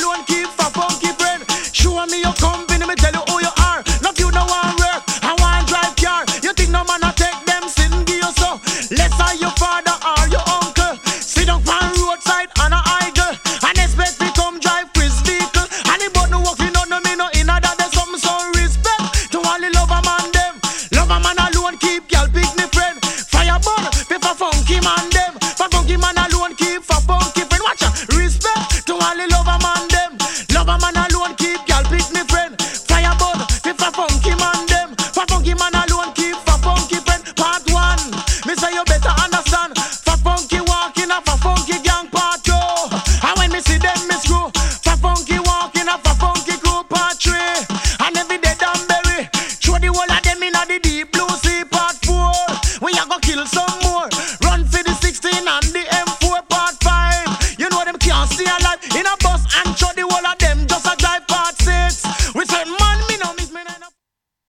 alone keep for funky friend. Show me your company, me tell you who you are. Love you no one work, I want drive car. You think no man a take them sin give you so. Less are your father or your uncle. Sit down on roadside and a idle. And expect me come drive Chris vehicle. And the boat no walking on no me no in a that there's something so respect. To all the lover man them. Lover man alone keep y'all pick me friend. Fire burn, pay for funky man them. For funky man alone keep for funky friend. Watch ya, respect to all the lover man them. Lover man